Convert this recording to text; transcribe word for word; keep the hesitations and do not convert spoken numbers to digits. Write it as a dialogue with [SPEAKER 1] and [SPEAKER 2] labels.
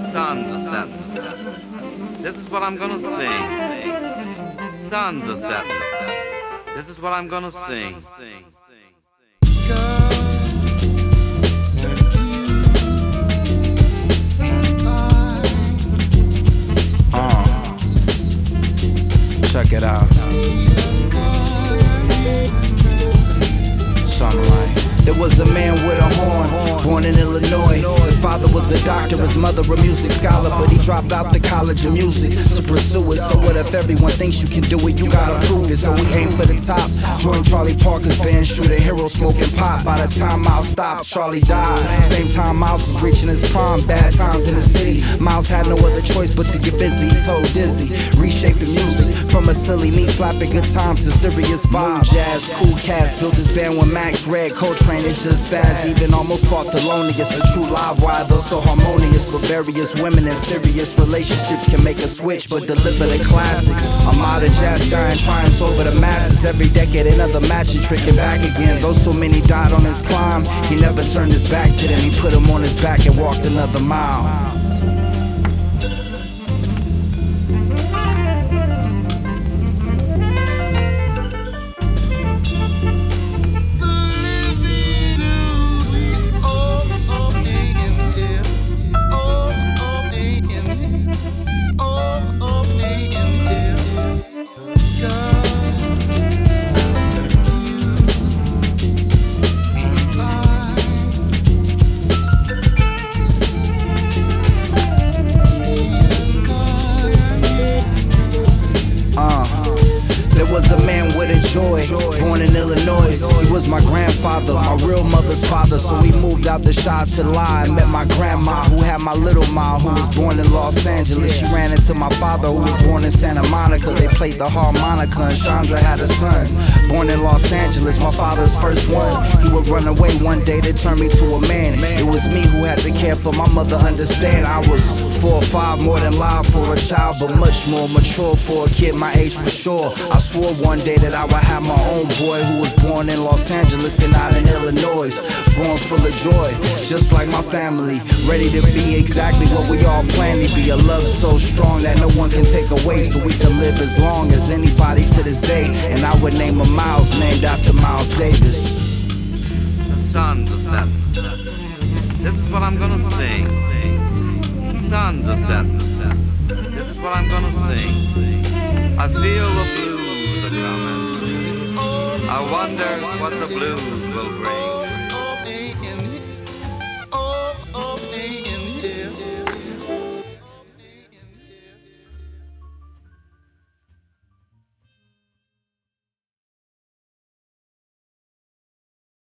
[SPEAKER 1] Sons of Saturn. This is what I'm gonna sing. Sons of Saturn. This is what I'm gonna sing.
[SPEAKER 2] Uh, check it out. Something like, there was a man with a horn, born in Illinois. His father was a doctor, his mother a music scholar, but he dropped out the college of music to pursue it. So what if everyone thinks you can do it? You gotta prove it. So we aim for the top. Joined Charlie Parker's band, shooting hero, smoking pot. By the time Miles stopped, Charlie died. Same time Miles was reaching his prime. Bad times in the city. Miles had no other choice but to get busy. He told Dizzy, reshaping music from a silly knee slapping good time to serious vibe. Jazz, cool cats, built his band with Max Red, Coltrane, and just spaz. Even almost fought Thelonious. A true live wire, though so harmonious. But various women and serious relationships can make a switch, but deliver the classics. I'm out of jazz giant, triumphs over the masses. Every decade another match and tricking back again. Though so many died on his climb, he never turned his back to them. He put him on his back and walked another mile. Was a man with a joy, born in Illinois. He was my grandfather, my real mother's father. So we moved out the shop to lie and met my grandma, who had my little ma, who was born in Los Angeles. She ran into my father, who was born in Santa Monica. They played the harmonica and Chandra had a son, born in Los Angeles, my father's first one. He would run away one day to turn me to a man. It was me who had to care for my mother, understand. I was four or five, more than live for a child, but much more mature for a kid my age for sure. I swore one day that I would have my own boy, who was born in Los Angeles and not in Illinois. Born full of joy, just like my family, ready to be exactly what we all plan to be. A love so strong that no one can take away, so we can live as long as anybody to this day. And I would name a Miles named after Miles Davis.
[SPEAKER 1] The Sons of Saturn. This is what I'm gonna sing. Sons of Saturn. This is what I'm gonna sing. I feel the blues are coming. I wonder what the blues will bring.